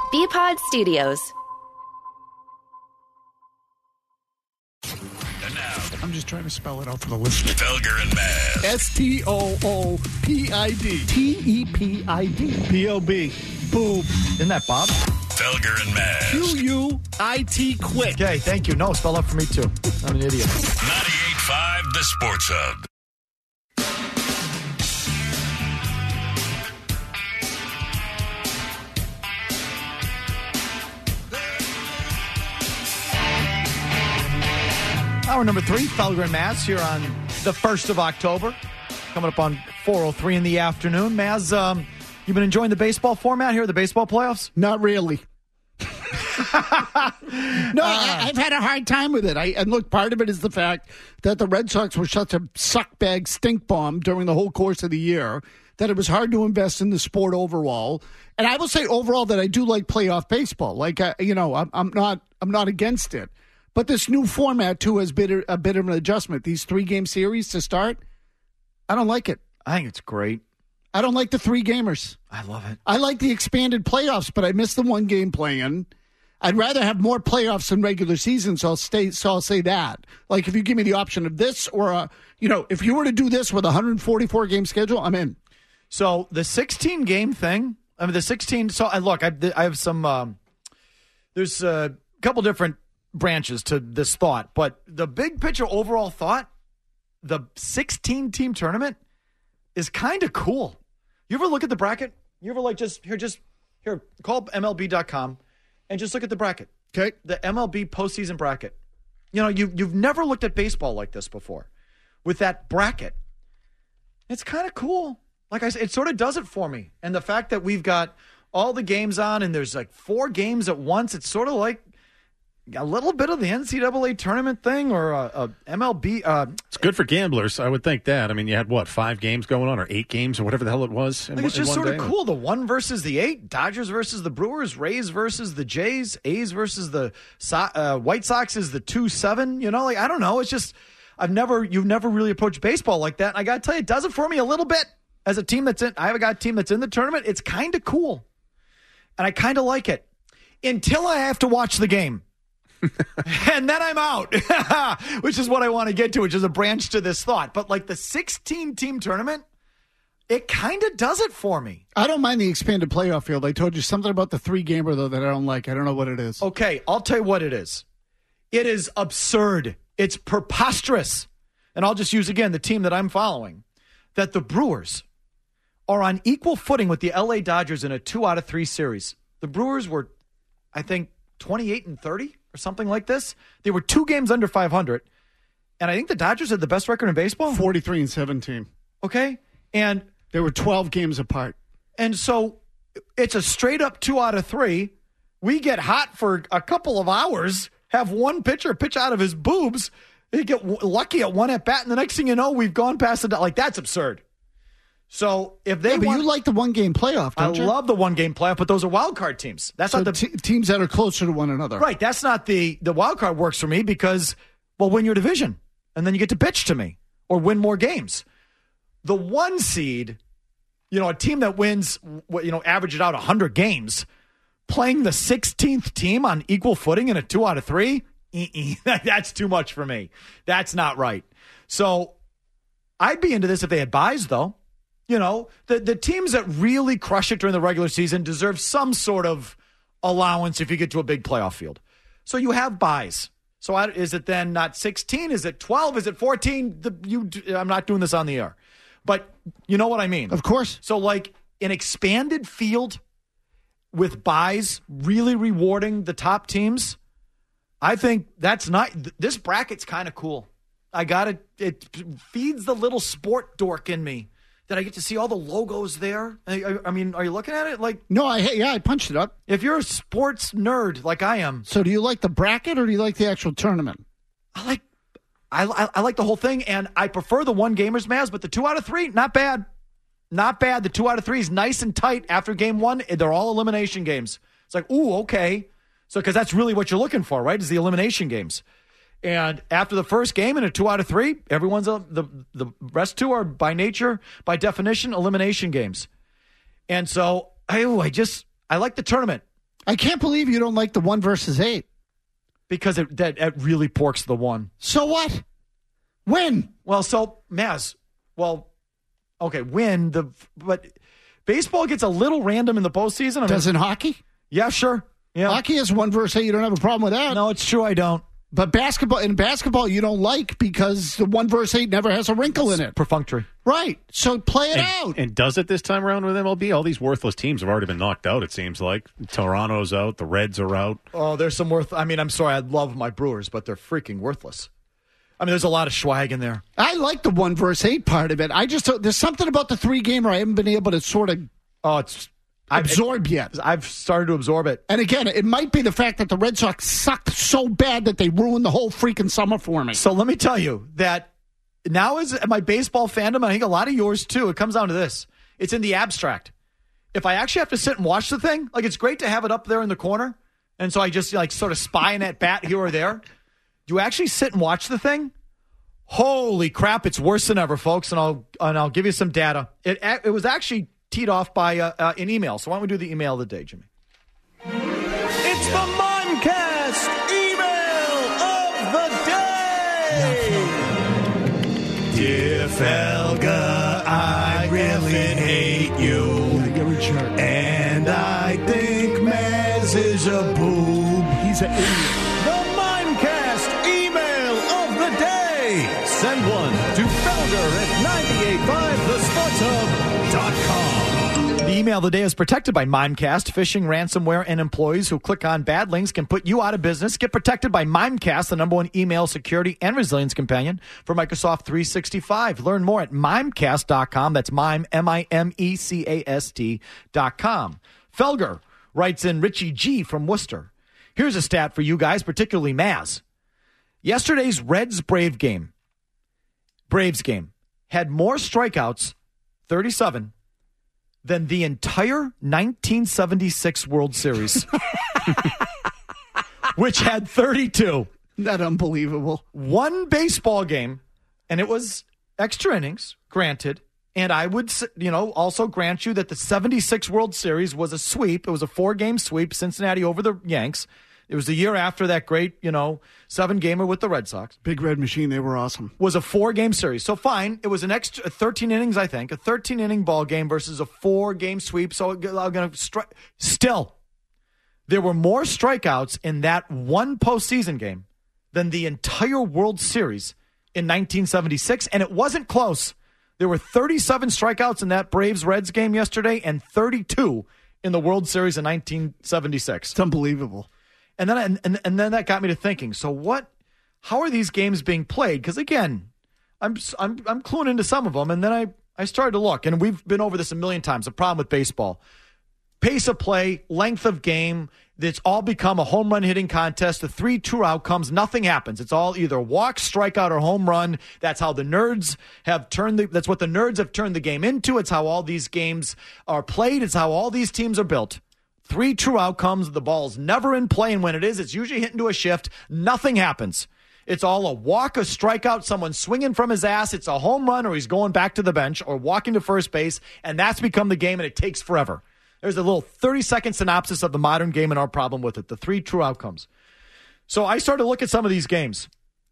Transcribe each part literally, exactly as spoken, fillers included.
B-Pod Studios. And now, I'm just trying to spell it out for the listener. Felger and Maz. S T O O P I D. T E P I D. P O B. Boob. Isn't that Bob? Felger and Maz. Q U I T quick. Okay, thank you. No, spell out for me too. I'm an idiot. ninety-eight point five The Sports Hub. Hour number three, Felger and Maz here on the first of October. Coming up on four oh three in the afternoon. Maz, um, you been enjoying the baseball format here, the baseball playoffs? Not really. no, I, I've had a hard time with it. I, and look, part of it is the fact that the Red Sox were such a suckbag stink bomb during the whole course of the year that it was hard to invest in the sport overall. And I will say overall that I do like playoff baseball. Like, uh, you know, I'm, I'm not, I'm not against it. But this new format, too, has been a bit of an adjustment. These three-game series to start, I don't like it. I think it's great. I don't like the three-gamers. I love it. I like the expanded playoffs, but I miss the one-game play-in. I'd rather have more playoffs than regular season, so I'll stay. So I'll say that. Like, if you give me the option of this or, a, you know, if you were to do this with a one hundred forty-four game schedule, I'm in. So the sixteen-game thing, I mean, the sixteen, so I look, I, I have some, um, there's a couple different branches to this thought, but the big picture overall thought, the sixteen-team tournament is kind of cool. You ever look at the bracket? You ever like just, here, just, here, call M L B dot com and just look at the bracket. Okay. The M L B postseason bracket. You know, you, you've never looked at baseball like this before with that bracket. It's kind of cool. Like I said, it sort of does it for me. And the fact that we've got all the games on and there's like four games at once, it's sort of like a little bit of the N C double A tournament thing or a, a M L B. Uh, it's good for gamblers. I would think that. I mean, you had, what, five games going on or eight games or whatever the hell it was? I think it's just sort of cool. The one versus the eight, Dodgers versus the Brewers, Rays versus the Jays, A's versus the so- uh, White Sox is the two seven. You know, like, I don't know. It's just, I've never, you've never really approached baseball like that. And I got to tell you, it does it for me a little bit as a team that's in, I have got a team that's in the tournament. It's kind of cool. And I kind of like it until I have to watch the game. And then I'm out, which is what I want to get to, which is a branch to this thought. But like the sixteen-team tournament, it kind of does it for me. I don't mind the expanded playoff field. I told you something about the three-gamer, though, that I don't like. I don't know what it is. Okay, I'll tell you what it is. It is absurd. It's preposterous. And I'll just use, again, the team that I'm following, that the Brewers are on equal footing with the L A Dodgers in a two-out-of-three series. The Brewers were, I think, twenty-eight and thirty. Or something like this. They were two games under five hundred. And I think the Dodgers had the best record in baseball. forty-three and seventeen. Okay. And they were twelve games apart. And so it's a straight up two out of three. We get hot for a couple of hours, have one pitcher pitch out of his boobs. They get w- lucky at one at bat. And the next thing you know, we've gone past the, like, that's absurd. So if they yeah, but want, you like the one-game playoff, don't I you? love the one-game playoff, but those are wild card teams. That's so not the t- teams that are closer to one another. Right. That's not the the wild card works for me because, well, win your division and then you get to pitch to me or win more games. The one seed, you know, a team that wins, you know, average it out one hundred games, playing the sixteenth team on equal footing in a two out of three, that's too much for me. That's not right. So I'd be into this if they had buys, though. You know, the, the teams that really crush it during the regular season deserve some sort of allowance if you get to a big playoff field. So you have buys. So I, is it then not sixteen? Is it twelve? Is it fourteen? The, you, I'm not doing this on the air. But you know what I mean? Of course. So like an expanded field with buys really rewarding the top teams, I think that's not – this bracket's kind of cool. I got it. It feeds the little sport dork in me. That I get to see all the logos there. I, I mean, are you looking at it? Like, no, I yeah, I punched it up. If you're a sports nerd like I am, so do you like the bracket or do you like the actual tournament? I like, I, I, I like the whole thing, and I prefer the one gamers, Maz. But the two out of three, not bad, not bad. The two out of three is nice and tight. After game one, they're all elimination games. It's like, ooh, okay. So because that's really what you're looking for, right? Is the elimination games. And after the first game in a two out of three, everyone's a, the the rest two are by nature, by definition, elimination games. And so I, I just I like the tournament. I can't believe you don't like the one versus eight. Because it, that, it really porks the one. So what? Win. Well, so, Maz, well, okay, win. The But baseball gets a little random in the postseason. I mean, Doesn't hockey? Yeah, sure. Yeah. Hockey is one versus eight. You don't have a problem with that. No, it's true. I don't. But basketball, in basketball, you don't like because the one versus eight never has a wrinkle in it. Perfunctory. Right. So play it and, out. And does it this time around with M L B? All these worthless teams have already been knocked out, it seems like. Toronto's out. The Reds are out. Oh, there's some worth. I mean, I'm sorry. I love my Brewers, but they're freaking worthless. I mean, there's a lot of swag in there. I like the one versus eight part of it. I just, there's something about the three gamer I haven't been able to sort of Oh, it's absorb I've, yet. I've started to absorb it. And again, it might be the fact that the Red Sox sucked so bad that they ruined the whole freaking summer for me. So let me tell you that now is my baseball fandom, and I think a lot of yours too, it comes down to this. It's in the abstract. If I actually have to sit and watch the thing, like it's great to have it up there in the corner, and so I just like sort of spy in at bat here or there. Do you actually sit and watch the thing? Holy crap, it's worse than ever, folks, and I'll and I'll give you some data. It it was actually teed off by uh, uh, an email. So why don't we do the email of the day, Jimmy? It's the Mimecast email of the day. Dear Felga, I really hate you. You're a jerk. And I think Maz is a boob. He's an idiot. The Mimecast email of the day. Send one to Felger at nine eight five the sports hub dot com. The email of the day is protected by Mimecast. Phishing, ransomware, and employees who click on bad links can put you out of business. Get protected by Mimecast, the number one email security and resilience companion for Microsoft three sixty-five. Learn more at mimecast dot com. That's mime, M I M E C A S T dot com. Felger writes in Richie G from Worcester. Here's a stat for you guys, particularly Maz. Yesterday's Reds-Brave game, Braves game, had more strikeouts, thirty-seven, than the entire nineteen seventy-six World Series, which had thirty-two. That unbelievable. One baseball game, and it was extra innings, granted. And I would, you know, also grant you that the seventy-six World Series was a sweep. It was a four-game sweep, Cincinnati over the Yanks. It was the year after that great, you know, seven-gamer with the Red Sox. Big Red Machine, they were awesome. Was a four-game series. So fine, it was an extra thirteen innings, I think, a thirteen-inning ball game versus a four-game sweep. So I'm going to strike. Still, there were more strikeouts in that one postseason game than the entire World Series in nineteen seventy-six, and it wasn't close. There were thirty-seven strikeouts in that Braves-Reds game yesterday and thirty-two in the World Series in nineteen seventy-six. It's unbelievable. And then, and, and, and then that got me to thinking. So what? How are these games being played? Because again, I'm I'm I'm cluing into some of them, and then I I started to look, and we've been over this a million times. The problem with baseball: pace of play, length of game. It's all become a home run hitting contest. The three true outcomes, nothing happens. It's all either walk, strikeout, or home run. That's how the nerds have turned the. That's what the nerds have turned the game into. It's how all these games are played. It's how all these teams are built. Three true outcomes. The ball's never in play, and when it is, it's usually hit into a shift. Nothing happens. It's all a walk, a strikeout, someone swinging from his ass. It's a home run, or he's going back to the bench, or walking to first base, and that's become the game, and it takes forever. There's a little thirty-second synopsis of the modern game and our problem with it, the three true outcomes. So I started to look at some of these games.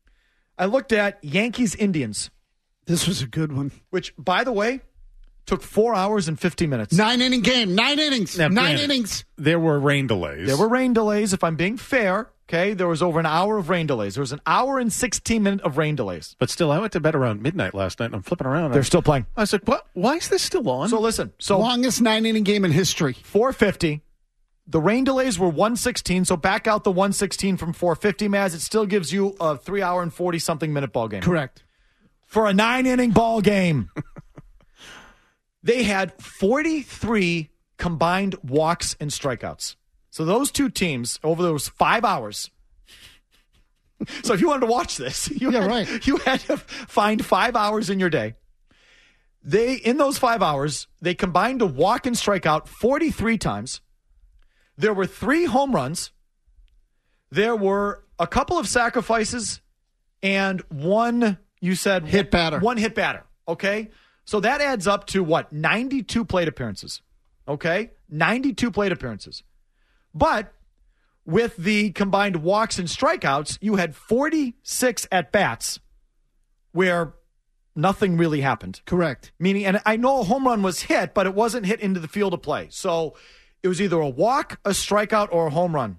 I looked at Yankees-Indians. This was a good one. Which, by the way, took four hours and fifty minutes. Nine-inning game. Nine innings. Now, Nine granted, innings. There were rain delays. There were rain delays, if I'm being fair. Okay, there was over an hour of rain delays. There was an hour and sixteen minutes of rain delays. But still, I went to bed around midnight last night, and I'm flipping around. They're still playing. I was like, what? Why is this still on? So listen. So Longest nine-inning game in history. four fifty. The rain delays were one sixteen, so back out the one sixteen from four fifty, Maz. It still gives you a three hour and forty-something minute ball game. Correct. For a nine-inning ball game. They had forty-three combined walks and strikeouts. So those two teams, over those five hours. So if you wanted to watch this, you, yeah, had, right. you had to find five hours in your day. They, in those five hours, they combined to walk and strike out forty-three times. There were three home runs. There were a couple of sacrifices and one, you said, Hit batter. One hit batter. Okay. So that adds up to what? ninety-two plate appearances. Okay. ninety-two plate appearances. But with the combined walks and strikeouts, you had forty-six at-bats where nothing really happened. Correct. Meaning, and I know a home run was hit, but it wasn't hit into the field of play. So it was either a walk, a strikeout, or a home run.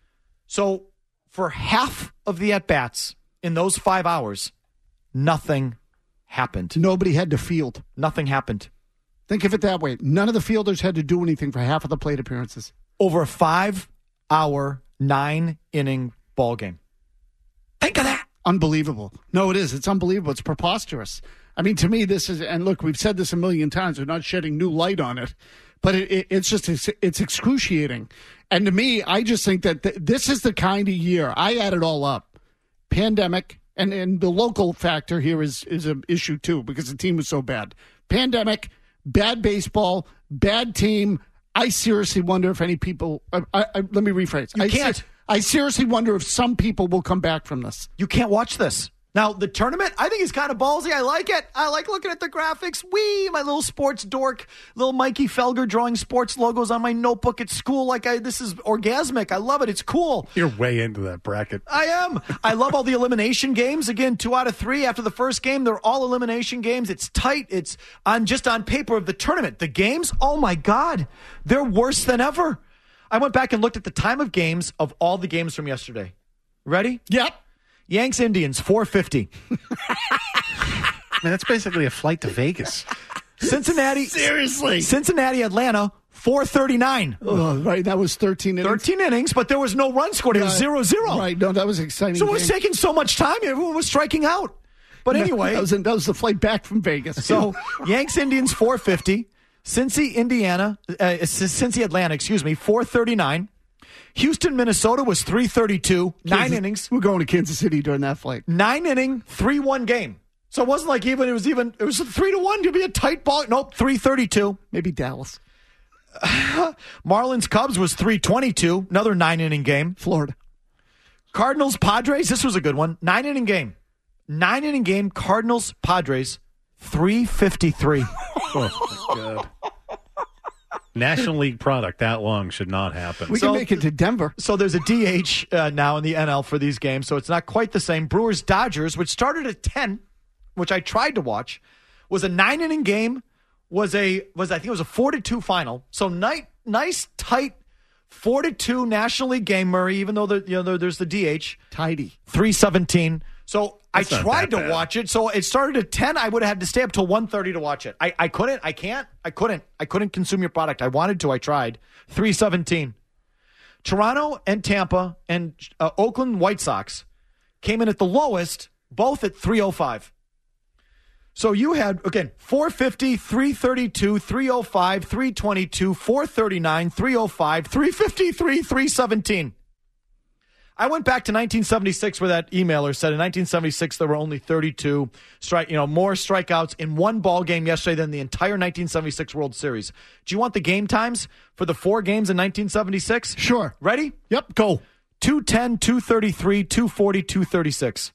So for half of the at-bats in those five hours, nothing happened. Nobody had to field. Nothing happened. Think of it that way. None of the fielders had to do anything for half of the plate appearances. Over a five-hour, nine-inning ball game. Think of that. Unbelievable. No, it is. It's unbelievable. It's preposterous. I mean, to me, this is, and look, we've said this a million times. We're not shedding new light on it, but it, it, it's just, it's, it's excruciating. And to me, I just think that th- this is the kind of year, I add it all up. Pandemic, and, and the local factor here is, is an issue too, because the team was so bad. Pandemic, bad baseball, bad team. I seriously wonder if any people, I, I, I, let me rephrase. You I can't. Se- I seriously wonder if some people will come back from this. You can't watch this. Now, the tournament, I think is kind of ballsy. I like it. I like looking at the graphics. Wee, my little sports dork, little Mikey Felger drawing sports logos on my notebook at school. Like, I, this is orgasmic. I love it. It's cool. You're way into that bracket. I am. I love all the elimination games. Again, two out of three after the first game. They're all elimination games. It's tight. It's on just on paper of the tournament. The games, oh my God, they're worse than ever. I went back and looked at the time of games of all the games from yesterday. Ready? Yep. Yanks Indians, four fifty. Man, that's basically a flight to Vegas. Cincinnati. Seriously. Cincinnati, Atlanta, four thirty-nine. Oh, right, that was thirteen innings. thirteen innings, but there was no run scored. It was zero zero. Right, no, that was exciting. So it was game. taking so much time. Everyone was striking out. But anyway. that was, that was the flight back from Vegas. So Yanks Indians, four fifty. Cincy, Indiana, uh, Cincy, Atlanta, excuse me, four thirty-nine. Houston, Minnesota was three thirty-two. Nine Kansas, innings. We're going to Kansas City during that flight. Nine inning, three one game. So it wasn't like even, it was even, it was a three to one to be a tight ball. Nope, three thirty-two. Maybe Dallas. Marlins, Cubs was three twenty-two. Another nine inning game. Florida. Cardinals, Padres, this was a good one. Nine inning game. Nine inning game, Cardinals, Padres, three fifty-three. Oh, my God. National League product that long should not happen. We So- can make it to Denver. So there's a D H uh, now in the N L for these games, so it's not quite the same. Brewers, Dodgers, which started at ten, which I tried to watch, was a nine inning game. Was a was I think it was a four to two final. So nice, nice tight four to two National League game, Murray. Even though the, you know there, there's the D H, Tidy. three seventeen. So That's I not tried that to bad. watch it. So it started at ten. I would have had to stay up till one thirty to watch it. I, I couldn't. I can't. I couldn't. I couldn't consume your product. I wanted to. I tried. three seventeen. Toronto and Tampa and uh, Oakland White Sox came in at the lowest, both at three oh five. So you had, again, four fifty, three thirty-two, three oh five, three twenty-two, four thirty-nine, three oh five, three fifty-three, three seventeen. I went back to nineteen seventy-six where that emailer said in nineteen seventy-six there were only thirty-two strike, you know, more strikeouts in one ball game yesterday than the entire nineteen seventy-six World Series. Do you want the game times for the four games in nineteen seventy-six? Sure. Ready? Yep, go. two ten, two thirty-three, two forty, two thirty-six.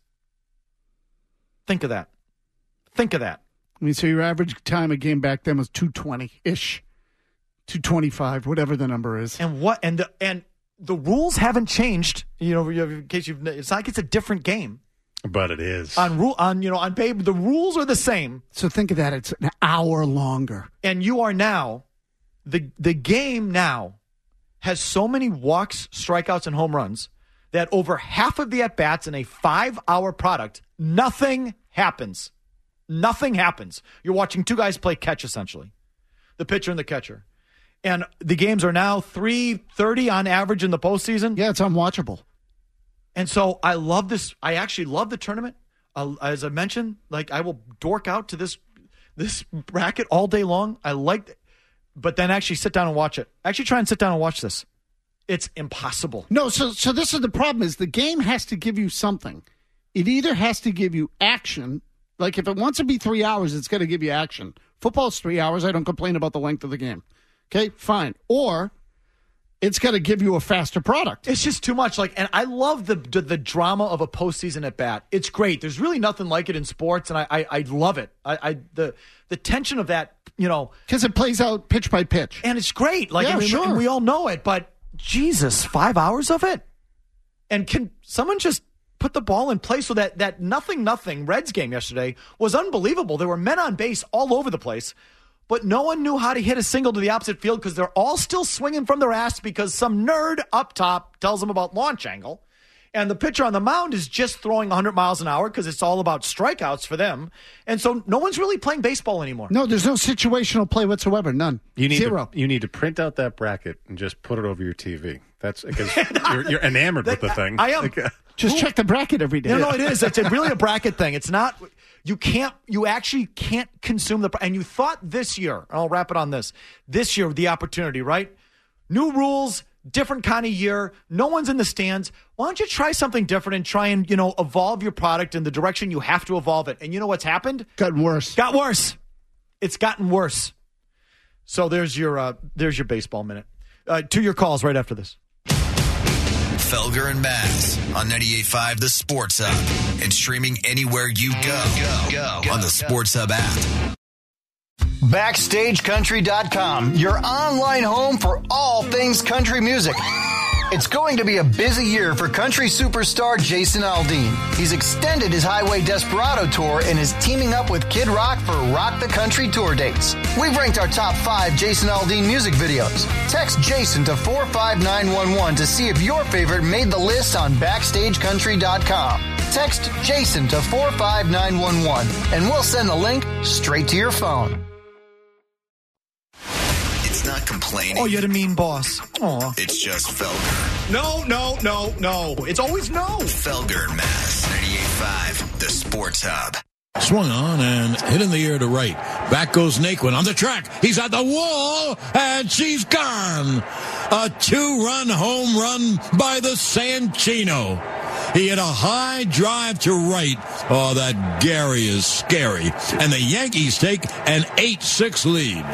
Think of that. Think of that. I mean, so your average time a game back then was two twenty-ish. two twenty-five, whatever the number is. And what and the and the rules haven't changed. You know, in case you've, it's not like it's a different game. But it is. On rule on you know on paper, the rules are the same. So think of that. It's an hour longer. And you are now the the game now has so many walks, strikeouts, and home runs that over half of the at bats in a five hour product, nothing happens. Nothing happens. You're watching two guys play catch, essentially, the pitcher and the catcher. And the games are now three thirty on average in the postseason. Yeah, it's unwatchable. And so I love this. I actually love the tournament. Uh, as I mentioned, like I will dork out to this this bracket all day long. I like it. But then actually sit down and watch it. Actually try and sit down and watch this. It's impossible. No, so so this is the problem is the game has to give you something. It either has to give you action. Like, if it wants to be three hours, it's going to give you action. Football's three hours. I don't complain about the length of the game. Okay, fine. Or it's going to give you a faster product. It's just too much. Like, and I love the, the the drama of a postseason at bat. It's great. There's really nothing like it in sports, and I I, I love it. I, I the the tension of that, you know, Because it plays out pitch by pitch. and it's great. Like, Yeah, and we, sure. and we all know it, but Jesus, five hours of it? And can someone just put the ball in play so that that nothing nothing Reds game yesterday was unbelievable. There were men on base all over the place, but no one knew how to hit a single to the opposite field because they're all still swinging from their ass because some nerd up top tells them about launch angle. And the pitcher on the mound is just throwing one hundred miles an hour because it's all about strikeouts for them. And so no one's really playing baseball anymore. No, there's no situational play whatsoever. None. You need Zero. To, you need to print out that bracket and just put it over your T V. That's because you're, you're enamored with the thing. I am. Like, uh, Just check the bracket every day. No, no, it is. It's a, really a bracket thing. It's not. You can't. You actually can't consume the. And you thought this year. And I'll wrap it on this. This year, the opportunity, right? New rules, different kind of year. No one's in the stands. Why don't you try something different and try and you know evolve your product in the direction you have to evolve it? And you know what's happened? Gotten worse. Got worse. It's gotten worse. So there's your uh, there's your baseball minute. Uh, to your calls right after this. Felger and Maz on ninety-eight point five The Sports Hub and streaming anywhere you go, go, go, go on the Sports Hub app. Backstage Country dot com, your online home for all things country music. It's going to be a busy year for country superstar Jason Aldean. He's extended his Highway Desperado tour and is teaming up with Kid Rock for Rock the Country tour dates. We've ranked our top five Jason Aldean music videos. Text Jason to four five nine one one to see if your favorite made the list on Backstage Country dot com. Text Jason to four five nine one one and we'll send the link straight to your phone. It's not complaining. Oh, you had a mean boss. Aw. It's just Felger. No, no, no, no. It's always no. Felger and Maz, ninety-eight point five The Sports Hub. Swung on and hit in the air to right. Back goes Naquin on the track. He's at the wall, and she's gone. A two-run home run by the Sanchino. He hit a high drive to right. Oh, that Gary is scary. And the Yankees take an eight six lead.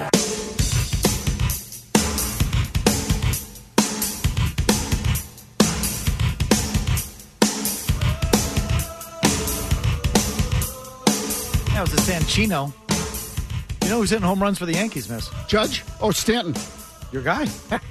That was a Sanchino. You know who's hitting home runs for the Yankees, Miss? Judge or Stanton? Your guy.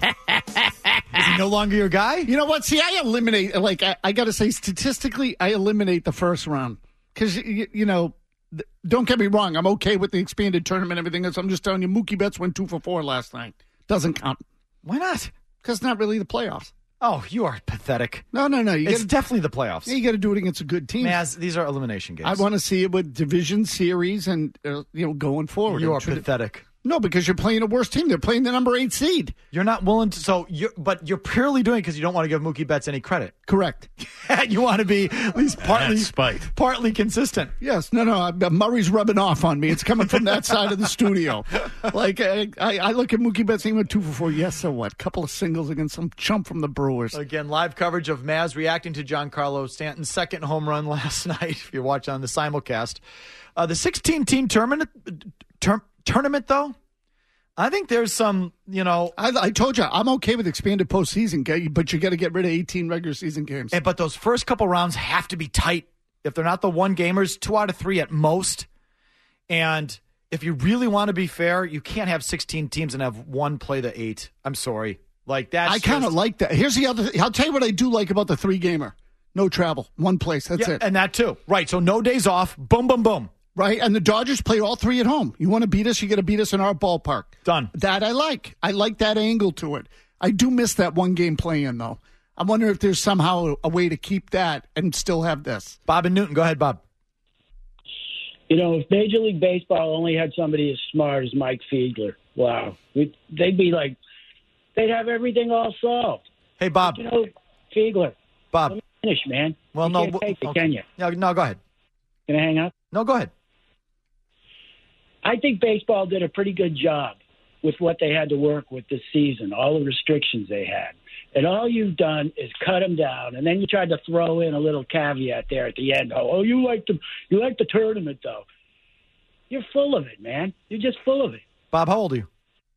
Is he no longer your guy? You know what? See, I eliminate, like, I, I got to say, statistically, I eliminate the first round. Because, you, you know, th- don't get me wrong. I'm okay with the expanded tournament and everything else. I'm just telling you, Mookie Betts went two for four last night. Doesn't count. Why not? Because it's not really the playoffs. Oh, you are pathetic. No, no, no. You It's gotta, definitely the playoffs. you got to do it against a good team. Maz, these are elimination games. I want to see it with division series and, uh, you know, going forward. You are And try to- pathetic. No, because you're playing a worse team. They're playing the number eight seed. You're not willing to. So, you're, but you're purely doing it because you don't want to give Mookie Betts any credit. Correct. You want to be at least partly That's spite. partly consistent. Yes. No, no. I- Murray's rubbing off on me. It's coming from that side of the studio. Like, I, I, I look at Mookie Betts, he went two for four. Yes, so what? Couple of singles against some chump from the Brewers. Again, live coverage of Maz reacting to Giancarlo Stanton's second home run last night. If you're watching on the simulcast, uh, the sixteen-team tournament, ter- tournament though. I think there's some, you know, I, I told you, I'm okay with expanded postseason, okay? But you got to get rid of eighteen regular season games. and, but those first couple rounds have to be tight. If they're not the one gamers, two out of three at most. And if you really want to be fair, you can't have sixteen teams and have one play the eight. I'm sorry. Like that. I kind of like that. Here's the other thing. I'll tell you what I do like about the three gamer. No travel. One place. That's yeah, it. and that too. Right. So no days off. Boom, boom, boom. Right? And the Dodgers play all three at home. You want to beat us, you got to beat us in our ballpark. Done. That I like. I like that angle to it. I do miss that one game play-in, though. I'm wondering if there's somehow a way to keep that and still have this. Bob and Newton. Go ahead, Bob. You know, if Major League Baseball only had somebody as smart as Mike Fiedler, wow, we'd, they'd be like, they'd have everything all solved. Hey, Bob. You know, Fiedler, Bob. let me finish, man. Well, you no. can't take it, okay. can you? No, no, go ahead. Can I hang up? No, go ahead. I think baseball did a pretty good job with what they had to work with this season, all the restrictions they had. And all you've done is cut them down, and then you tried to throw in a little caveat there at the end. Oh, oh you like the you like the tournament, though. You're full of it, man. You're just full of it. Bob, how old are you?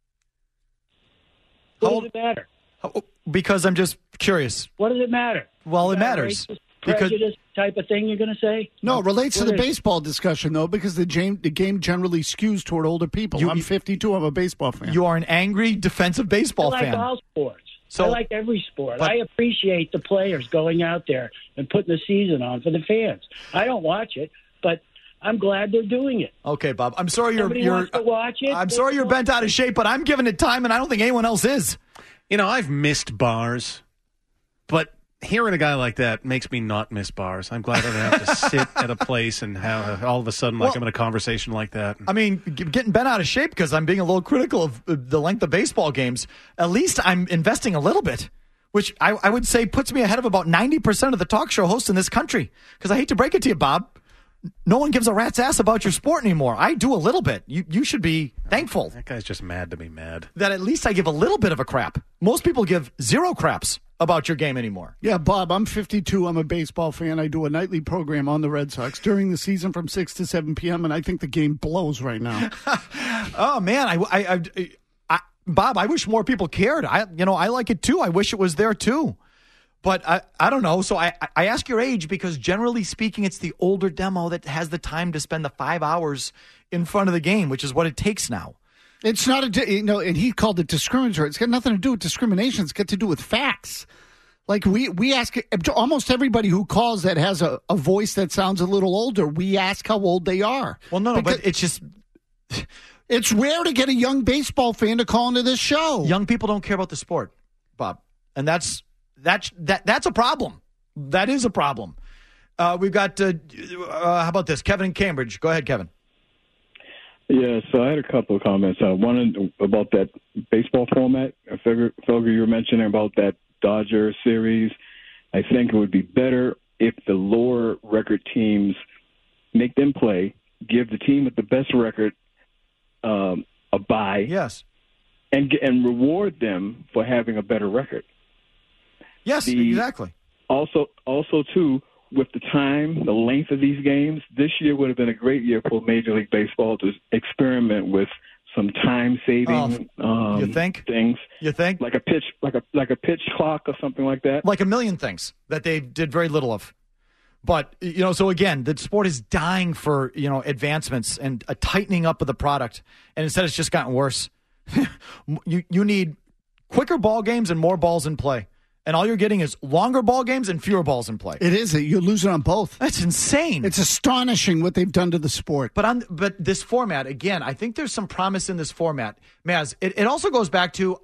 What How does it matter? How- Because I'm just curious. What does it matter? Well, Is it that a matters. racist, Because- prejudice type of thing you're going to say? No, it relates to What the is it? baseball discussion, though, because the game, the game generally skews toward older people. You- I'm fifty-two. I'm a baseball fan. You are an angry defensive I baseball like fan. all sports. So I like every sport. but- I appreciate the players going out there and putting the season on for the fans. I don't watch it, but I'm glad they're doing it. Okay, Bob. I'm sorry you're. Somebody you're wants to watch it, I'm let's sorry you're watch bent out of shape, but I'm giving it time, and I don't think anyone else is. You know, I've missed bars, but hearing a guy like that makes me not miss bars. I'm glad I don't have to sit at a place and have all of a sudden, like Well, I'm in a conversation like that. I mean, g- getting bent out of shape because I'm being a little critical of uh, the length of baseball games. At least I'm investing a little bit, which I, I would say puts me ahead of about ninety percent of the talk show hosts in this country. Because I hate to break it to you, Bob, no one gives a rat's ass about your sport anymore. I do a little bit. You you should be thankful That guy's just mad to be mad. that at least I give a little bit of a crap. Most people give zero craps about your game anymore. Yeah, Bob, I'm fifty-two. I'm a baseball fan. I do a nightly program on the Red Sox during the season from six to seven p.m., and I think the game blows right now. Oh, man. I, I, I, I, Bob, I wish more people cared. I, you know, I like it too. I wish it was there too. But I, I don't know. So I, I ask your age because generally speaking, it's the older demo that has the time to spend the five hours in front of the game, which is what it takes now. It's not a, di- you know, and he called it discriminatory. It's got nothing to do with discrimination. It's got to do with facts. Like we, we ask almost everybody who calls that has a, a voice that sounds a little older, we ask how old they are. Well, no, no, Because but it's just it's rare to get a young baseball fan to call into this show. young people don't care about the sport, Bob. And that's, that's, that, that's a problem. That is a problem. Uh, we've got, uh, uh, how about this? Kevin in Cambridge. Go ahead, Kevin. Yeah, so I had a couple of comments. Uh, one about that baseball format. I figure, Felger, you were mentioning about that Dodger series. I think it would be better if the lower record teams make them play, give the team with the best record um, a bye, Yes. and get, and reward them for having a better record. Yes, The- exactly. Also, also too, with the time, the length of these games, this year would have been a great year for Major League Baseball to experiment with some time-saving um, you think? things, You think? like a pitch, like a like a pitch clock or something like that. Like a million things that they did very little of. But, you know, so again, the sport is dying for, you know, advancements and a tightening up of the product. And instead it's just gotten worse. you you need quicker ball games and more balls in play. And all you're getting is longer ball games and fewer balls in play. It is. You're losing on both. That's insane. It's astonishing what they've done to the sport. But on but this format, again, I think there's some promise in this format. Maz, it, it also goes back to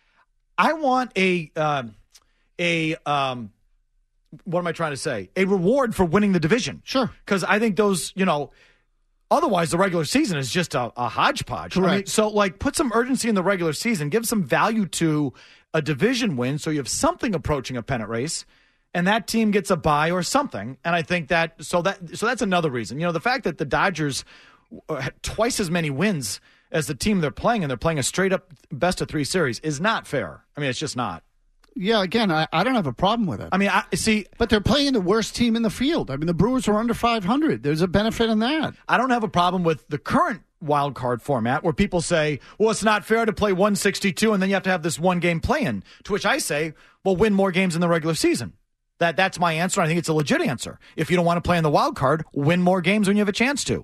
I want a um, a um, what am I trying to say? A reward for winning the division. Sure. Because I think those, you know, otherwise the regular season is just a, a hodgepodge. I mean, Correct. so, like, put some urgency in the regular season. Give some value to a division win so you have something approaching a pennant race, and that team gets a bye or something. And I think that so that so that's another reason. You know, the fact that the Dodgers had twice as many wins as the team they're playing, and they're playing a straight up best of three series is not fair. I mean, it's just not. Yeah, again, I, I don't have a problem with it. I mean, I see. But they're playing the worst team in the field. I mean, the Brewers are under five hundred. There's a benefit in that. I don't have a problem with the current wild card format where people say, well, it's not fair to play one sixty-two and then you have to have this one game play-in. To which I say, well, win more games in the regular season. That That's my answer. I think it's a legit answer. If you don't want to play in the wild card, win more games when you have a chance to.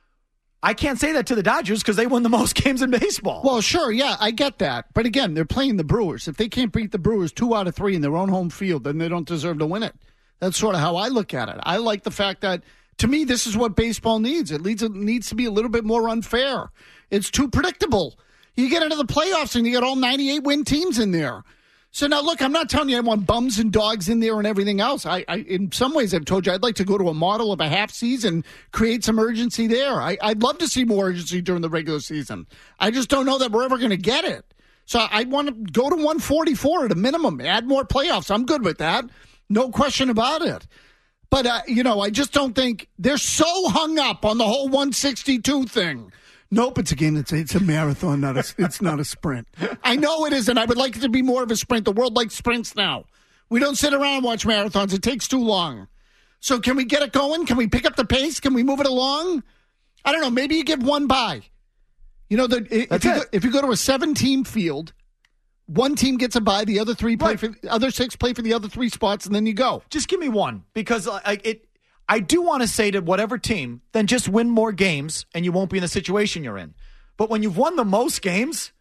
I can't say that to the Dodgers because they won the most games in baseball. Well, sure, yeah, I get that. But again, they're playing the Brewers. If they can't beat the Brewers two out of three in their own home field, then they don't deserve to win it. That's sort of how I look at it. I like the fact that, to me, this is what baseball needs. It needs, it needs to be a little bit more unfair. It's too predictable. You get into the playoffs and you get all ninety-eight win teams in there. So now, look, I'm not telling you I want bums and dogs in there and everything else. I, I in some ways, I've told you I'd like to go to a model of a half season, create some urgency there. I, I'd love to see more urgency during the regular season. I just don't know that we're ever going to get it. So I want to go to one forty-four at a minimum, add more playoffs. I'm good with that. No question about it. But, uh, you know, I just don't think they're so hung up on the whole one sixty-two thing. Nope, it's a game that's it's a marathon, not a it's not a sprint. I know it is, and I would like it to be more of a sprint. The world likes sprints now. We don't sit around and watch marathons. It takes too long. So can we get it going? Can we pick up the pace? Can we move it along? I don't know. Maybe you give one bye. You know, the, if, That's you it. go, if you go to a seven-team field, one team gets a bye, the other three play Right. for the other six play for the other three spots, and then you go. Just give me one because I, it. I do want to say to whatever team, then just win more games and you won't be in the situation you're in. But when you've won the most games,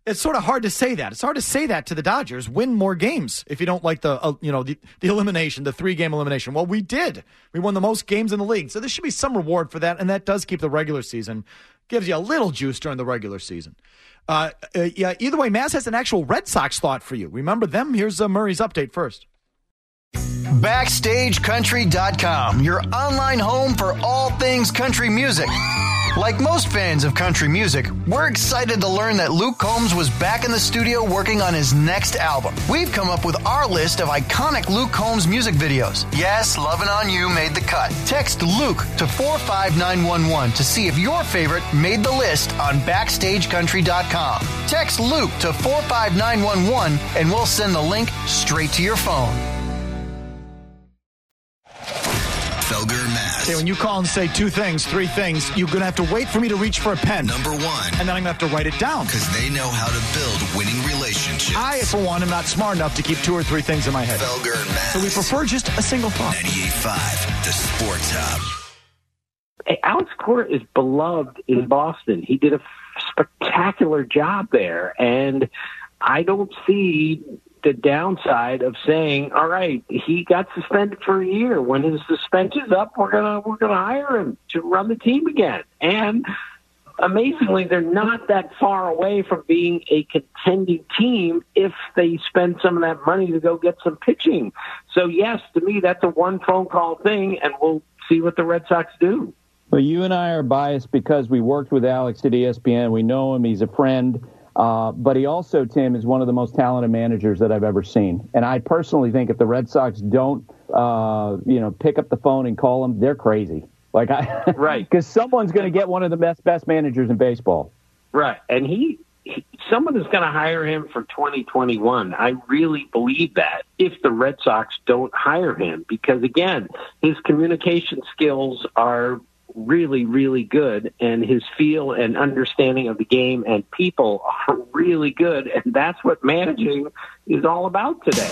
it's sort of hard to say that. It's hard to say that to the Dodgers. Win more games if you don't like the uh, you know the, the elimination, the three-game elimination. Well, we did. We won the most games in the league. So there should be some reward for that, and that does keep the regular season, gives you a little juice during the regular season. Uh, uh, yeah. Either way, Maz has an actual Red Sox thought for you. Remember them? Here's uh, Murray's update first. Backstage Country dot com, your online home for all things country music. Like most fans of country music, we're excited to learn that Luke Combs was back in the studio working on his next album. We've come up with our list of iconic Luke Combs music videos. Yes, Lovin' On You made the cut. Text Luke to four five nine one one to see if your favorite made the list on Backstage Country dot com. Text Luke to four five nine one one and we'll send the link straight to your phone. Felger and Maz. Okay, when you call and say two things, three things, you're going to have to wait for me to reach for a pen. Number one. And then I'm going to have to write it down. Because they know how to build winning relationships. I, for one, am not smart enough to keep two or three things in my head. Felger and Maz. So we prefer just a single thought. ninety-eight point five, the Sports Hub. Hey, Alex Cora is beloved in Boston. He did a spectacular job there. And I don't see the downside of saying, all right, he got suspended for a year. When his suspension's up, we're gonna we're gonna hire him to run the team again. And amazingly, they're not that far away from being a contending team if they spend some of that money to go get some pitching. So yes, to me, that's a one phone call thing, and we'll see what the Red Sox do. Well, you and I are biased because we worked with Alex at E S P N. We know him. He's a friend. Uh, but he also, Tim, is one of the most talented managers that I've ever seen. And I personally think if the Red Sox don't, uh, you know, pick up the phone and call him, they're crazy. Like I, right? Because someone's going to get one of the best best managers in baseball. Right, and he, he someone is going to hire him for twenty twenty-one. I really believe that if the Red Sox don't hire him, because again, his communication skills are really, really good, and his feel and understanding of the game and people are really good, and that's what managing is all about today.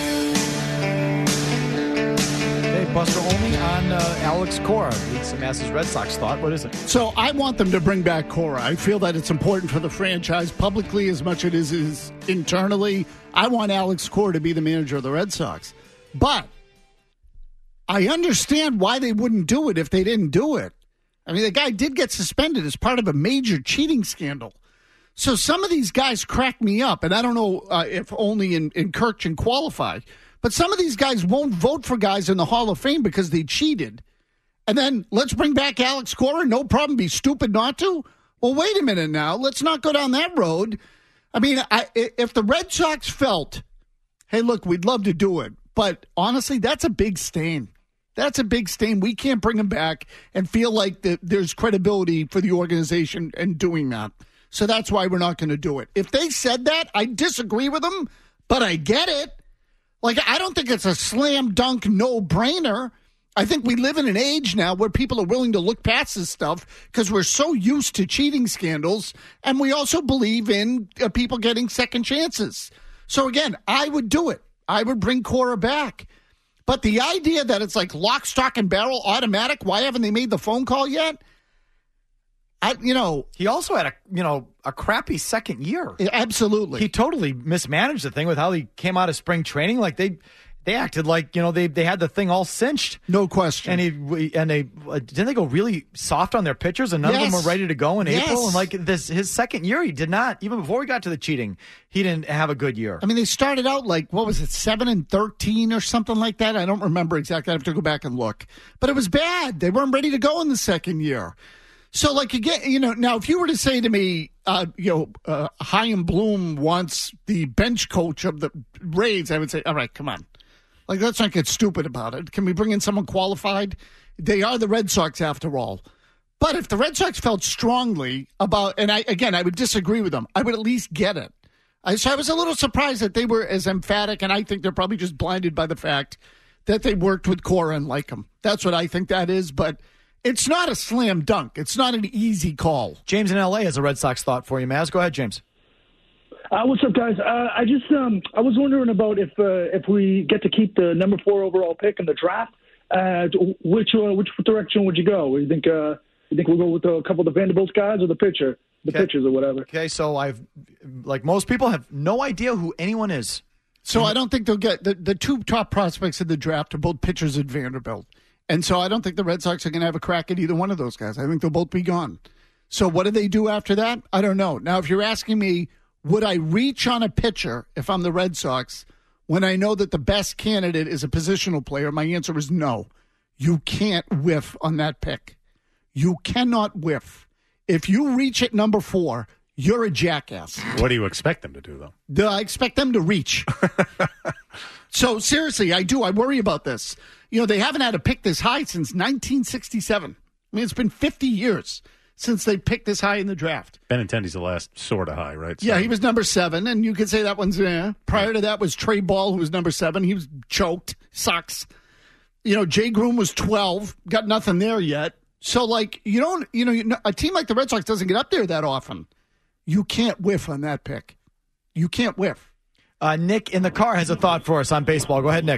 Okay, Buster Olney on uh, Alex Cora. Leads some Masses Red Sox thought. What is it? So I want them to bring back Cora. I feel that it's important for the franchise publicly as much as it is internally. I want Alex Cora to be the manager of the Red Sox. But I understand why they wouldn't do it if they didn't do it. I mean, the guy did get suspended as part of a major cheating scandal. So some of these guys crack me up, and I don't know uh, if only in, in Kirk can qualify, but some of these guys won't vote for guys in the Hall of Fame because they cheated. And then let's bring back Alex Cora, no problem, be stupid not to? Well, wait a minute now. Let's not go down that road. I mean, I, if the Red Sox felt, hey, look, we'd love to do it, but honestly, that's a big stain. That's a big stain. We can't bring him back and feel like the, there's credibility for the organization in doing that. So that's why we're not going to do it. If they said that, I disagree with them, but I get it. Like, I don't think it's a slam dunk no-brainer. I think we live in an age now where people are willing to look past this stuff because we're so used to cheating scandals, and we also believe in uh, people getting second chances. So, again, I would do it. I would bring Cora back. But the idea that it's like lock, stock, and barrel automatic, why haven't they made the phone call yet? I, you know, he also had a you know a crappy second year. Absolutely, he totally mismanaged the thing with how he came out of spring training. Like they, they acted like you know they, they had the thing all cinched. No question. And he and they uh, didn't they go really soft on their pitchers, and none yes. of them were ready to go in yes. April. And like this, his second year, he did not even before he got to the cheating. He didn't have a good year. I mean, they started out like what was it, seven and thirteen or something like that. I don't remember exactly. I have to go back and look. But it was bad. They weren't ready to go in the second year. So, like, again, you know, now if you were to say to me, uh, you know, uh, Chaim Bloom wants the bench coach of the Rays, I would say, all right, come on. Like, let's not get stupid about it. Can we bring in someone qualified? They are the Red Sox, after all. But if the Red Sox felt strongly about, and I again, I would disagree with them, I would at least get it. I, so I was a little surprised that they were as emphatic, and I think they're probably just blinded by the fact that they worked with Cora and like him. That's what I think that is, but it's not a slam dunk. It's not an easy call. James in L A has a Red Sox thought for you, Maz. Go ahead, James. Uh, what's up, guys? Uh, I just um, I was wondering about if uh, if we get to keep the number four overall pick in the draft, uh, which uh, which direction would you go? You think uh, you think we'll go with a couple of the Vanderbilt guys or the pitcher? the Okay. pitchers or whatever. Okay, so I've, like most people, have no idea who anyone is. So I don't think they'll get the, the two top prospects in the draft are both pitchers at Vanderbilt. And so I don't think the Red Sox are going to have a crack at either one of those guys. I think they'll both be gone. So what do they do after that? I don't know. Now, if you're asking me, would I reach on a pitcher if I'm the Red Sox when I know that the best candidate is a positional player? My answer is no. You can't whiff on that pick. You cannot whiff. If you reach at number four, you're a jackass. What do you expect them to do, though? Do I expect them to reach? So, seriously, I do. I worry about this. You know, they haven't had a pick this high since nineteen sixty-seven. I mean, it's been fifty years since they picked this high in the draft. Benintendi's the last sort of high, right? So, Yeah, he was number seven, and you could say that one's, eh. Prior to that was Trey Ball, who was number seven. He was choked. Sucks. You know, Jay Groom was twelve. Got nothing there yet. So, like, you don't, you know, you know, a team like the Red Sox doesn't get up there that often. You can't whiff on that pick. You can't whiff. Uh, Nick in the car has a thought for us on baseball. Go ahead, Nick.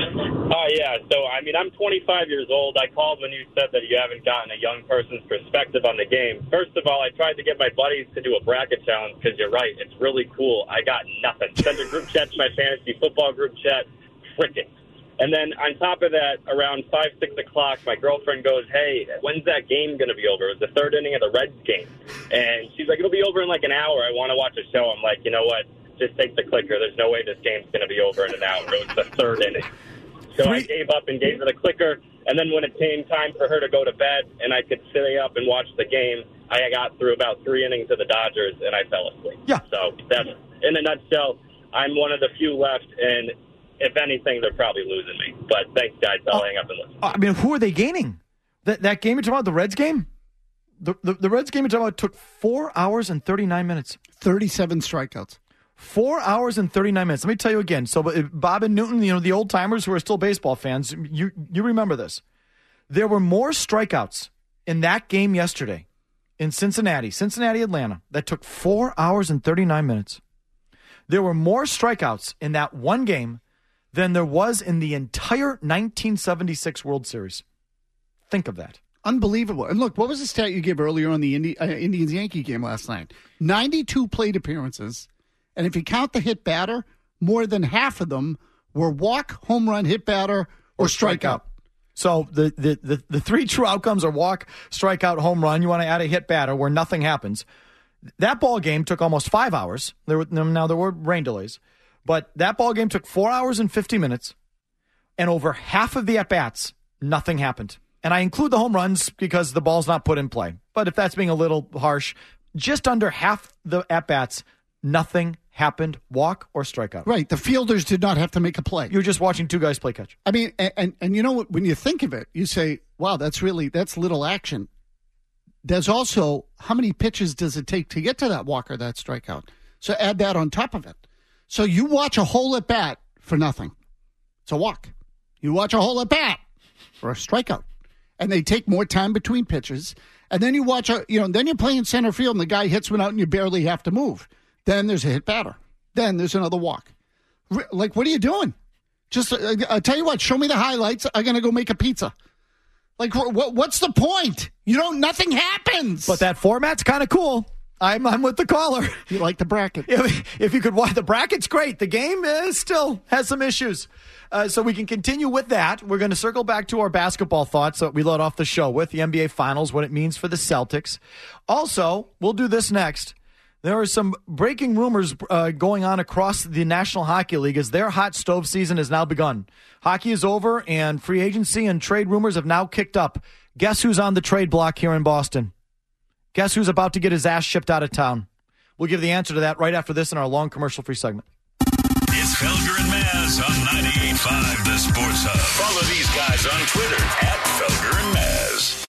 Uh, yeah, so, I mean, I'm twenty-five years old. I called when you said that you haven't gotten a young person's perspective on the game. First of all, I tried to get my buddies to do a bracket challenge because you're right. It's really cool. I got nothing. Send a group chat to my fantasy football group chat. Crickets. And then on top of that, around five, six o'clock, my girlfriend goes, hey, when's that game going to be over? It was the third inning of the Reds game. And she's like, it'll be over in like an hour. I want to watch a show. I'm like, you know what? Just take the clicker. There's no way this game's going to be over in an hour. It was the third inning. So I gave up and gave her the clicker. And then when it came time for her to go to bed and I could stay up and watch the game, I got through about three innings of the Dodgers and I fell asleep. Yeah. So that's, in a nutshell, I'm one of the few left, and if anything, they're probably losing me. But thanks, guys. I'll uh, hang up and listen. I mean, who are they gaining? That that game you're talking about, the Reds game? The, the, the Reds game you're talking about took four hours and thirty-nine minutes. thirty-seven strikeouts. Four hours and thirty-nine minutes. Let me tell you again. So Bob and Newton, you know, the old timers who are still baseball fans, you you remember this. There were more strikeouts in that game yesterday in Cincinnati, Cincinnati, Atlanta, that took four hours and thirty-nine minutes. There were more strikeouts in that one game than there was in the entire nineteen seventy-six World Series. Think of that. Unbelievable. And look, what was the stat you gave earlier on the Indi- uh, Indians-Yankee game last night? ninety-two plate appearances, and if you count the hit batter, more than half of them were walk, home run, hit batter, or, or strikeout. strikeout. So the, the, the, the three true outcomes are walk, strikeout, home run. You want to add a hit batter where nothing happens. That ball game took almost five hours. There were, now, there were rain delays. But that ball game took four hours and fifty minutes, and over half of the at-bats, nothing happened. And I include the home runs because the ball's not put in play. But if that's being a little harsh, just under half the at-bats, nothing happened, walk or strikeout. Right. The fielders did not have to make a play. You're just watching two guys play catch. I mean, and, and, and you know what? When you think of it, you say, wow, that's really, that's little action. There's also, how many pitches does it take to get to that walk or that strikeout? So add that on top of it. So you watch a whole at bat for nothing. It's a walk. You watch a whole at bat for a strikeout. And they take more time between pitches. And then you watch, a, you know, then you're playing center field and the guy hits one out and you barely have to move. Then there's a hit batter. Then there's another walk. Like, what are you doing? Just, uh, I'll tell you what, show me the highlights. I'm going to go make a pizza. Like, what? what's the point? You don't, nothing happens. But that format's kind of cool. I'm I'm with the caller. You like the bracket? If, if you could watch the bracket's great. The game is still has some issues, uh, so we can continue with that. We're going to circle back to our basketball thoughts that we led off the show with the N B A Finals, what it means for the Celtics. Also, we'll do this next. There are some breaking rumors uh, going on across the National Hockey League as their hot stove season has now begun. Hockey is over, and free agency and trade rumors have now kicked up. Guess who's on the trade block here in Boston? Guess who's about to get his ass shipped out of town? We'll give the answer to that right after this in our long commercial-free segment. It's Felger and Maz on ninety-eight point five The Sports Hub. Follow these guys on Twitter at Felger and Maz.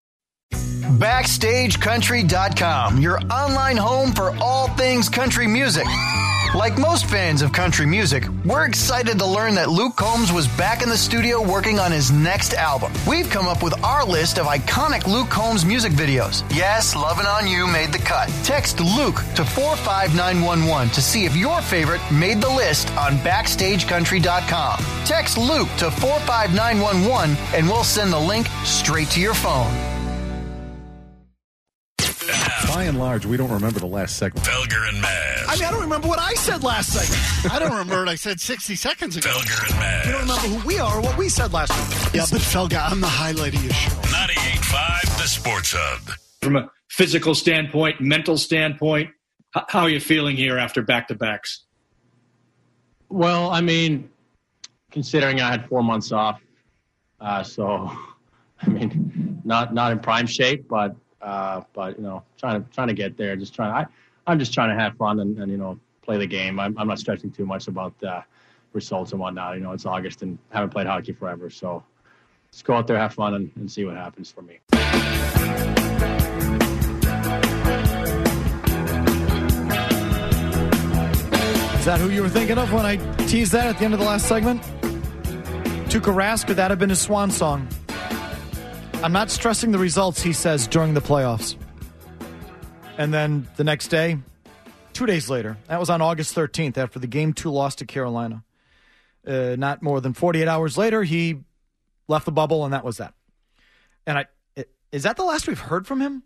Backstage Country dot com, your online home for all things country music. Like most fans of country music, we're excited to learn that Luke Combs was back in the studio working on his next album. We've come up with our list of iconic Luke Combs music videos. Yes, Lovin' On You made the cut. Text Luke to four five nine one one to see if your favorite made the list on Backstage Country dot com. Text Luke to four five nine one one and we'll send the link straight to your phone. by and large, we don't remember the last segment. Felger and Maz. I mean, I don't remember what I said last segment. I don't remember what I said sixty seconds ago. Felger and Maz. You don't remember who we are or what we said last week. Yeah, but Felga, I'm the highlight of your show. ninety-eight point five The Sports Hub. From a physical standpoint, mental standpoint, h- how are you feeling here after back-to-backs? Well, I mean, considering I had four months off, uh, so I mean, not not in prime shape, but uh, but you know, trying to trying to get there. Just trying. I I'm just trying to have fun and, and you know, play the game. I'm I'm not stressing too much about uh, results and whatnot. You know, it's August and haven't played hockey forever, so just go out there, have fun, and, and see what happens for me. Is that who you were thinking of when I teased that at the end of the last segment? Tuukka Rask, could that have been his swan song? I'm not stressing the results, he says, during the playoffs. And then the next day, two days later, that was on August thirteenth after the game two loss to Carolina. Uh, not more than forty-eight hours later, he left the bubble, and that was that. And I, it, is that the last we've heard from him?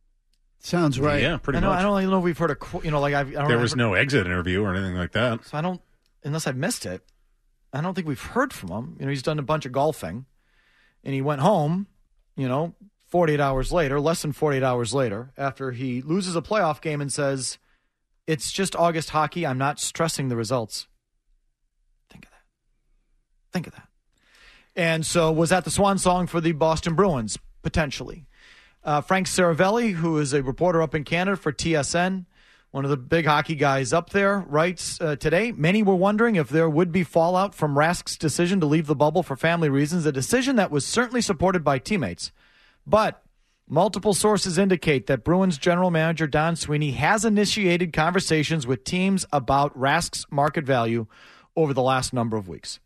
Sounds right. Yeah, pretty I know, much. I don't even know if we've heard a qu- you know like I've, I don't There know, was I've, no exit interview or anything like that. So I don't, unless I've missed it, I don't think we've heard from him. You know, he's done a bunch of golfing, and he went home. You know, forty-eight hours later, less than forty-eight hours later, after he loses a playoff game and says, "It's just August hockey. I'm not stressing the results." Think of that. Think of that. And so, was that the swan song for the Boston Bruins potentially? Uh, Frank Saravelli, who is a reporter up in Canada for T S N, one of the big hockey guys up there, writes uh, today, many were wondering if there would be fallout from Rask's decision to leave the bubble for family reasons, a decision that was certainly supported by teammates. But multiple sources indicate that Bruins general manager Don Sweeney has initiated conversations with teams about Rask's market value over the last number of weeks.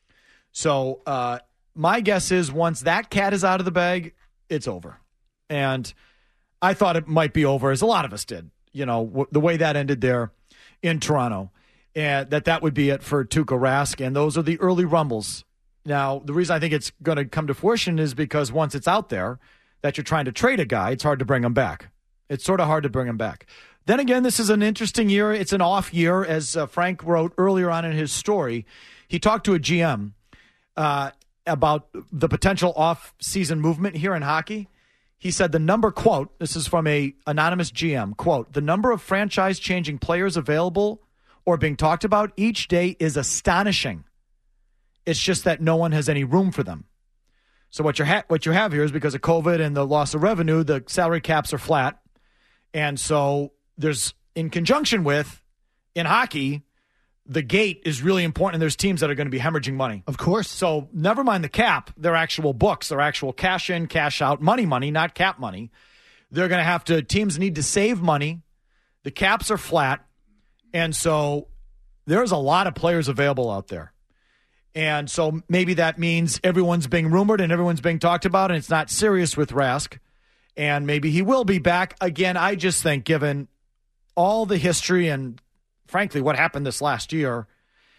So uh, my guess is once that cat is out of the bag, it's over. And I thought it might be over, as a lot of us did, you know, w- the way that ended there in Toronto, and that that would be it for Tuukka Rask. And those are the early rumbles. Now, the reason I think it's going to come to fruition is because once it's out there that you're trying to trade a guy, it's hard to bring him back. It's sort of hard to bring him back. Then again, this is an interesting year. It's an off year, as uh, Frank wrote earlier on in his story. He talked to a G M uh, about the potential off-season movement here in hockey. He said the number, quote, this is from a anonymous G M, quote, the number of franchise-changing players available or being talked about each day is astonishing. It's just that no one has any room for them. So what you ha- what you have here is because of COVID and the loss of revenue, the salary caps are flat. And so there's, in conjunction with, in hockey, the gate is really important, and there's teams that are going to be hemorrhaging money. Of course. So never mind the cap, they're actual books, they're actual cash in, cash out, money money, not cap money. They're going to have to, teams need to save money. The caps are flat. And so there's a lot of players available out there. And so maybe that means everyone's being rumored and everyone's being talked about, and it's not serious with Rask. And maybe he will be back. Again, I just think given all the history and, frankly, what happened this last year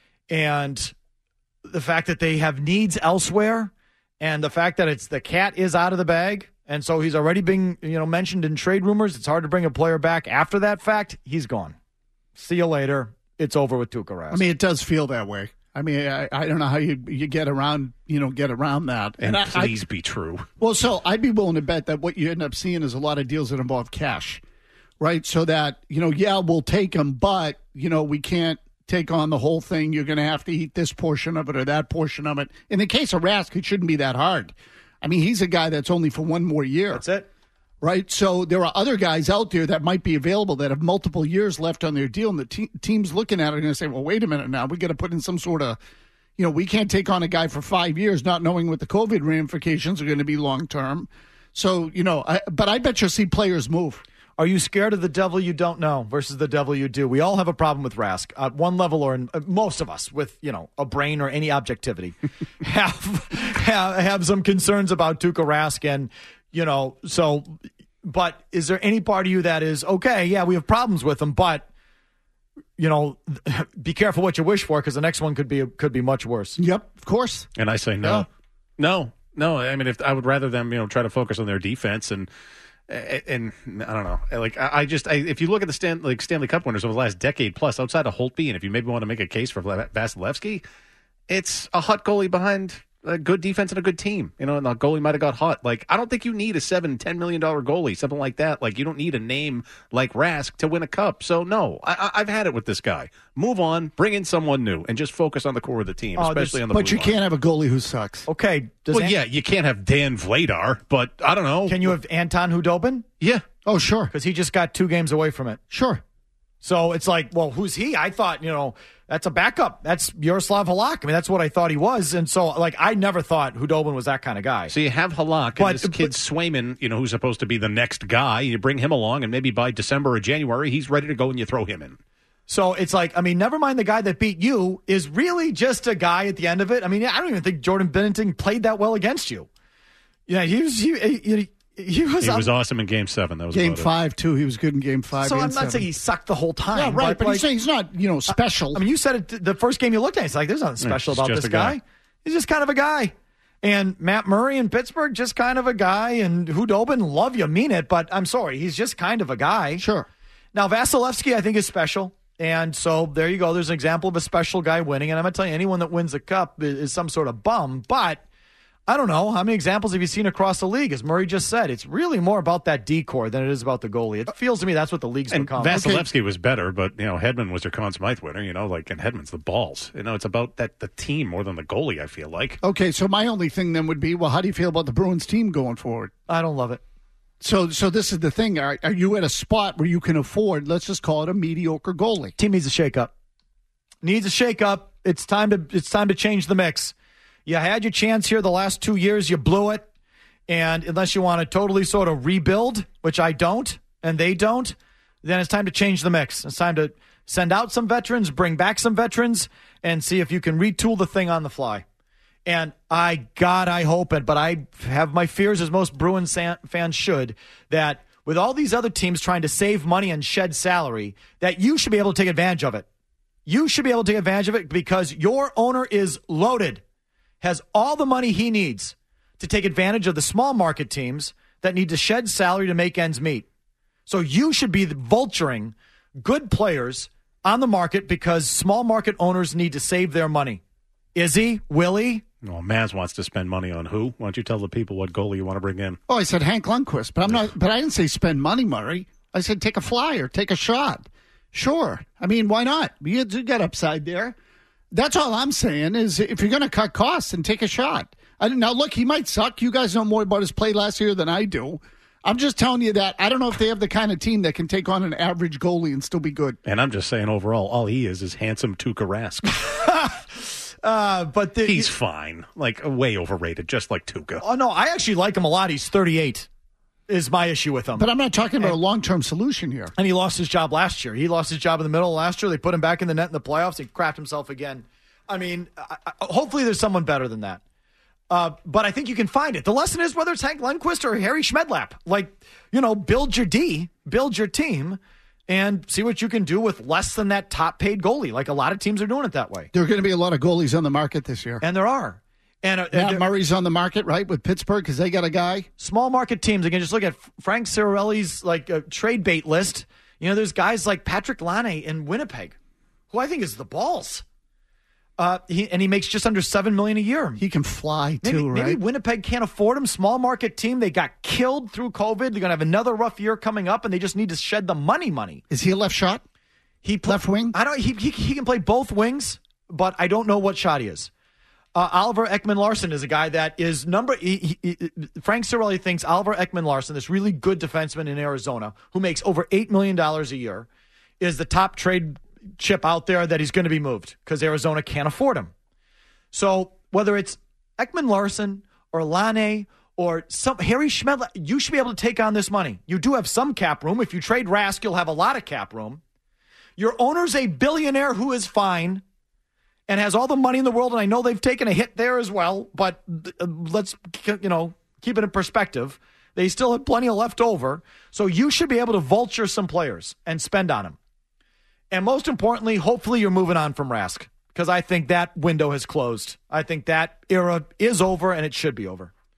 and the fact that they have needs elsewhere and the fact that it's the cat is out of the bag, and so he's already being, you know, mentioned in trade rumors, it's hard to bring a player back after that fact. He's gone. See you later. It's over with Tuukka Rask. I mean, it does feel that way. I mean, I, I don't know how you you get around, you know, get around that. And, and I, please I, be true. Well, so I'd be willing to bet that what you end up seeing is a lot of deals that involve cash, right? So that, you know, yeah, we'll take them, but, you know, we can't take on the whole thing. You're going to have to eat this portion of it or that portion of it. In the case of Rask, it shouldn't be that hard. I mean, he's a guy that's only for one more year. That's it. Right? So there are other guys out there that might be available that have multiple years left on their deal, and the te- team's looking at it and going to say, well, wait a minute now. We got to put in some sort of, you know, we can't take on a guy for five years not knowing what the COVID ramifications are going to be long term. So, you know, I, but I bet you'll see players move. Are you scared of the devil you don't know versus the devil you do? We all have a problem with Rask at one level, or in, uh, most of us with, you know, a brain or any objectivity have, have have some concerns about Tuukka Rask. And, you know, so, but is there any part of you that is, okay, yeah, we have problems with him, but, you know, be careful what you wish for, because the next one could be could be much worse. Yep, of course. And I say no. Yeah. No, no. I mean, if I would rather them, you know, try to focus on their defense and And, and I don't know. Like I, I just, I, if you look at the Stan, like Stanley Cup winners over the last decade plus, outside of Holtby, and if you maybe want to make a case for Vasilevsky, it's a hot goalie behind a good defense and a good team. You know, and the goalie might have got hot. Like, I don't think you need a seven, ten million dollar goalie, something like that. Like, you don't need a name like Rask to win a cup. So no, I, I've had it with this guy. Move on, bring in someone new, and just focus on the core of the team, Oh, especially on the. But blue you line. can't have a goalie who sucks. Okay. Does Well, Ant- yeah, you can't have Dan Vladar, but I don't know. Can you have Anton Hudobin? Yeah. Oh, sure. Because he just got two games away from it. Sure. So it's like, well, who's he? I thought, you know, that's a backup. That's Yaroslav Halak. I mean, that's what I thought he was. And so, like, I never thought Hudobin was that kind of guy. So you have Halak But- and this kid Swayman, you know, who's supposed to be the next guy. You bring him along, and maybe by December or January, he's ready to go, and you throw him in. So it's like, I mean, never mind the guy that beat you is really just a guy at the end of it. I mean, I don't even think Jordan Binnington played that well against you. Yeah, he was he, he, he was He um, was awesome in Game Seven. That was Game about it. five, too. He was good in Game five. So and I'm not seven. saying he sucked the whole time. Yeah, right. But, like, he's saying he's not, you know, special. I mean, you said it the first game you looked at. It's like, there's nothing special he's about just this a guy. guy. He's just kind of a guy. And Matt Murray in Pittsburgh, just kind of a guy. And Hudobin, love you, mean it. But I'm sorry, he's just kind of a guy. Sure. Now, Vasilevsky, I think, is special. And so there you go. There's an example of a special guy winning. And I'm going to tell you, anyone that wins a cup is, is some sort of bum. But I don't know. How many examples have you seen across the league? As Murray just said, it's really more about that D-core than it is about the goalie. It feels to me that's what the league's And become. Vasilevsky was better, but you know Hedman was your Conn Smythe winner. You know, like and Hedman's the balls. You know, it's about that the team more than the goalie. I feel like. Okay, so my only thing then would be, well, how do you feel about the Bruins team going forward? I don't love it. So, so this is the thing. Are, are you at a spot where you can afford, let's just call it a mediocre goalie? Team needs a shakeup. Needs a shakeup. It's time to. It's time to change the mix. You had your chance here the last two years. You blew it. And unless you want to totally sort of rebuild, which I don't, and they don't, then it's time to change the mix. It's time to send out some veterans, bring back some veterans, and see if you can retool the thing on the fly. And I, God, I hope it, but I have my fears, as most Bruins san- fans should, that with all these other teams trying to save money and shed salary, that you should be able to take advantage of it. You should be able to take advantage of it because your owner is loaded, has all the money he needs to take advantage of the small market teams that need to shed salary to make ends meet. So you should be vulturing good players on the market because small market owners need to save their money. Is he? Will he? Well, Maz wants to spend money on who? Why don't you tell the people what goalie you want to bring in? Oh, I said Hank Lundqvist, but I'm not. But I didn't say spend money, Murray. I said take a flyer, take a shot. Sure. I mean, why not? You you got upside there. That's all I'm saying is if you're going to cut costs, then take a shot. I, now, look, he might suck. You guys know more about his play last year than I do. I'm just telling you that I don't know if they have the kind of team that can take on an average goalie and still be good. And I'm just saying overall, all he is is handsome Tuukka Rask. uh, but the, he's fine. Like, way overrated, just like Tuukka. Oh, no, I actually like him a lot. He's thirty-eight is my issue with him. But I'm not talking about and, a long-term solution here. And he lost his job last year. He lost his job in the middle of last year. They put him back in the net in the playoffs. He crapped himself again. I mean, I, I, hopefully there's someone better than that. Uh, but I think you can find it. The lesson is whether it's Hank Lundqvist or Harry Schmedlap. Like, you know, build your D, build your team, and see what you can do with less than that top-paid goalie. Like a lot of teams are doing it that way. There are going to be a lot of goalies on the market this year. And there are. And uh, Matt Murray's on the market, right, with Pittsburgh because they got a guy. Small market teams. Again, just look at Frank Cirelli's like uh, trade bait list. You know, there's guys like Patrick Laine in Winnipeg, who I think is the balls. Uh, he, and he makes just under seven million dollars a year. He can fly, maybe, too, right? Maybe Winnipeg can't afford him. Small market team. They got killed through COVID. They're going to have another rough year coming up, and they just need to shed the money money. Is he a left shot? He play, left wing? I don't. He, he he can play both wings, but I don't know what shot he is. Uh, Oliver Ekman-Larsson is a guy that is number. He, he, Frank Cirelli thinks Oliver Ekman-Larsson, this really good defenseman in Arizona, who makes over eight million dollars a year, is the top trade chip out there that he's going to be moved because Arizona can't afford him. So whether it's Ekman-Larsson or Laine or some Harry Schmedlap, you should be able to take on this money. You do have some cap room. If you trade Rask, you'll have a lot of cap room. Your owner's a billionaire who is fine and has all the money in the world, and I know they've taken a hit there as well, but uh, let's, you know, keep it in perspective. They still have plenty of left over, so you should be able to vulture some players and spend on them. And most importantly, hopefully you're moving on from Rask, because I think that window has closed. I think that era is over, and it should be over.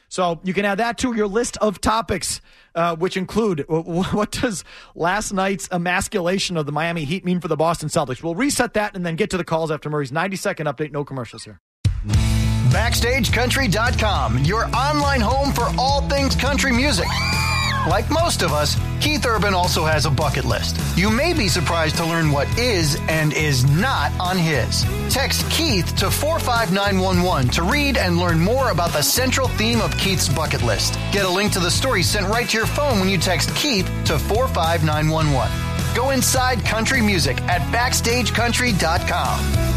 So you can add that to your list of topics, uh, which include what does last night's emasculation of the Miami Heat mean for the Boston Celtics? We'll reset that and then get to the calls after Murray's ninety-second update. No commercials here. Backstage Country dot com, your online home for all things country music. Like most of us, Keith Urban also has a bucket list. You may be surprised to learn what is and is not on his. Text Keith to four five nine one one to read and learn more about the central theme of Keith's bucket list. Get a link to the story sent right to your phone when you text Keith to four five nine one one. Go inside country music at Backstage Country dot com.